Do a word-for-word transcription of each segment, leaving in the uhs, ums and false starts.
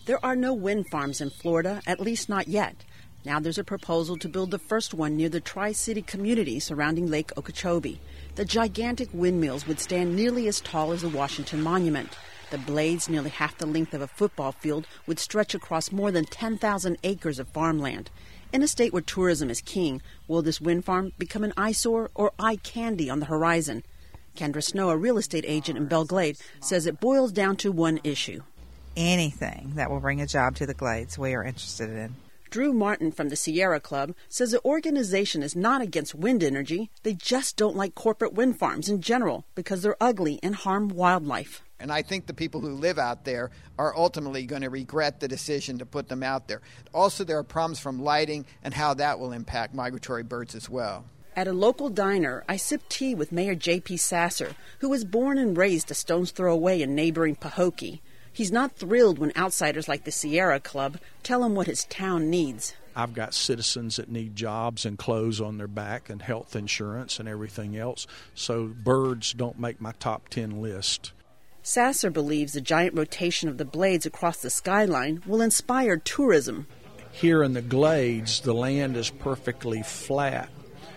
There are no wind farms in Florida, at least not yet. Now there's a proposal to build the first one near the Tri-City community surrounding Lake Okeechobee. The gigantic windmills would stand nearly as tall as the Washington Monument. The blades, nearly half the length of a football field, would stretch across more than ten thousand acres of farmland. In a state where tourism is king, will this wind farm become an eyesore or eye candy on the horizon? Kendra Snow, a real estate agent in Belle Glade, says it boils down to one issue. Anything that will bring a job to the Glades we are interested in. Drew Martin from the Sierra Club says the organization is not against wind energy. They just don't like corporate wind farms in general because they're ugly and harm wildlife. And I think the people who live out there are ultimately going to regret the decision to put them out there. Also, there are problems from lighting and how that will impact migratory birds as well. At a local diner, I sipped tea with Mayor J P Sasser, who was born and raised a stone's throw away in neighboring Pahokee. He's not thrilled when outsiders like the Sierra Club tell him what his town needs. I've got citizens that need jobs and clothes on their back and health insurance and everything else, so birds don't make my top ten list. Sasser believes the giant rotation of the blades across the skyline will inspire tourism. Here in the Glades, the land is perfectly flat,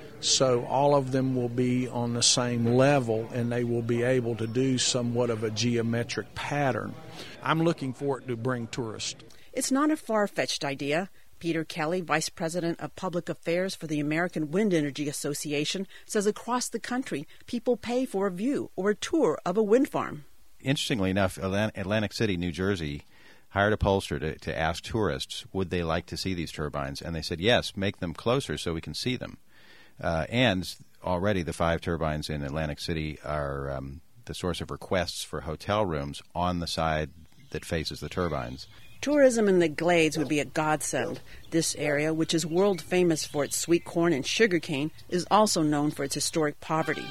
so all of them will be on the same level and they will be able to do somewhat of a geometric pattern. I'm looking for it to bring tourists. It's not a far-fetched idea. Peter Kelly, Vice President of Public Affairs for the American Wind Energy Association, says across the country people pay for a view or a tour of a wind farm. Interestingly enough, Atlantic City, New Jersey, hired a pollster to, to ask tourists, would they like to see these turbines? And they said, yes, make them closer so we can see them. Uh, and already the five turbines in Atlantic City are um, the source of requests for hotel rooms on the side that faces the turbines. Tourism in the Glades would be a godsend. This area, which is world famous for its sweet corn and sugarcane, is also known for its historic poverty.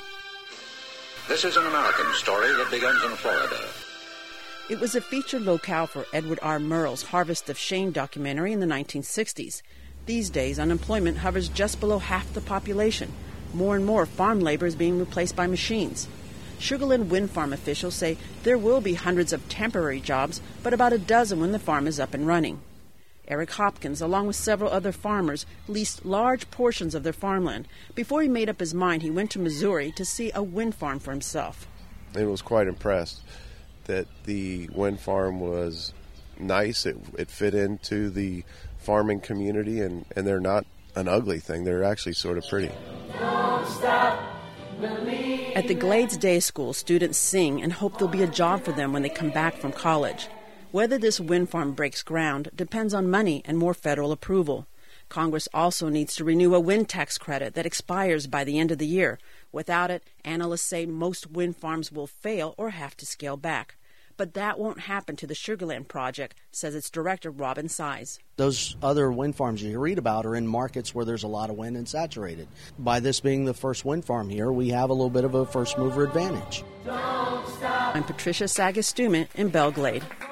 This is an American story that begins in Florida. It was a featured locale for Edward R. Murrow's Harvest of Shame documentary in the nineteen sixties. These days, unemployment hovers just below half the population. More and more farm labor is being replaced by machines. Sugarland Wind Farm officials say there will be hundreds of temporary jobs, but about a dozen when the farm is up and running. Eric Hopkins, along with several other farmers, leased large portions of their farmland. Before he made up his mind, he went to Missouri to see a wind farm for himself. I was quite impressed that the wind farm was nice. It, it fit into the farming community, and, and they're not an ugly thing. They're actually sort of pretty. Don't stop. At the Glades Day School, students sing and hope there'll be a job for them when they come back from college. Whether this wind farm breaks ground depends on money and more federal approval. Congress also needs to renew a wind tax credit that expires by the end of the year. Without it, analysts say most wind farms will fail or have to scale back. But that won't happen to the Sugarland project, says its director, Robin Size. Those other wind farms you read about are in markets where there's a lot of wind and saturated. By this being the first wind farm here, we have a little bit of a first mover advantage. I'm Patricia Sagastume in Belle Glade.